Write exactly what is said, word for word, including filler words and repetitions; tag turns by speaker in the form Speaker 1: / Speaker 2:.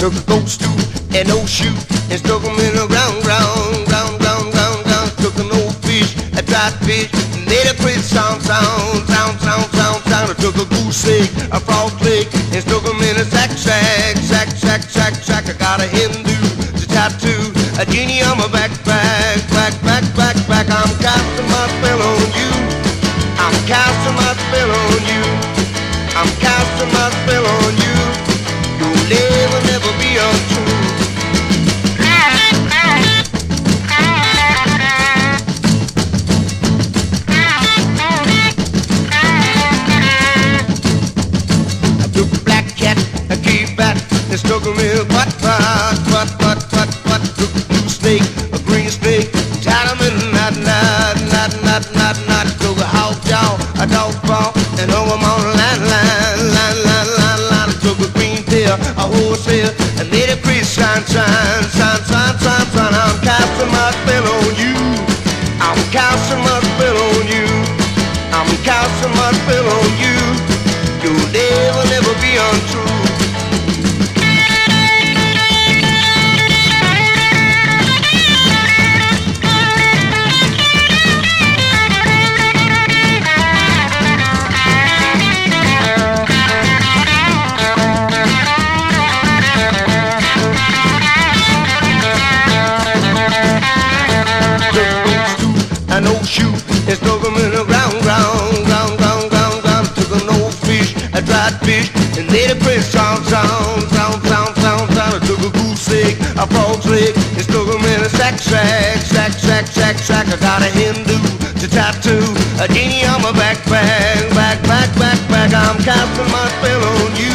Speaker 1: took a goat stew and no shoe and stuck 'em in the ground, ground, ground, ground, ground, ground. Took an old fish, a dried fish, and made a great sound, sound, sound, sound, sound, sound. I took a goose egg, a frog leg, and stuck 'em in a sack, sack, sack, sack, sack, sack. I got a Hindu to tattoo, a genie on my back, back, back, back, back, back. I'm casting my spell on you. I'm casting my spell on you. I'm casting my spell on you. You'll never, never be untrue. I took a black cat, a cave bat, and stuck him in a butt, butt, butt, butt, butt, butt. Took a blue snake, a green snake, tied him in a knot, knot, knot, knot, knot, knot. Took a hog jaw, a dog paw, and hung him on a line, line, line, line, line, line. I took a green tail, a horsehair, and made it pretty shine, shine, shine, shine, shine, shine. I'm casting my spell on you. I'm casting my spell on you. I'm casting my spell on you. You'll never, never be untrue. An old shoe and stuck 'em in the ground, ground, ground, ground, ground, ground. Took an old fish, a dried fish, and made a pretty sound, sound, sound, sound, sound, sound. I took a goose egg, a frog's leg, and stuck 'em in a sack, sack, sack, sack, sack, sack. I got a Hindu to tattoo, a genie on my back, back, back, back, back, back. I'm casting my spell on you.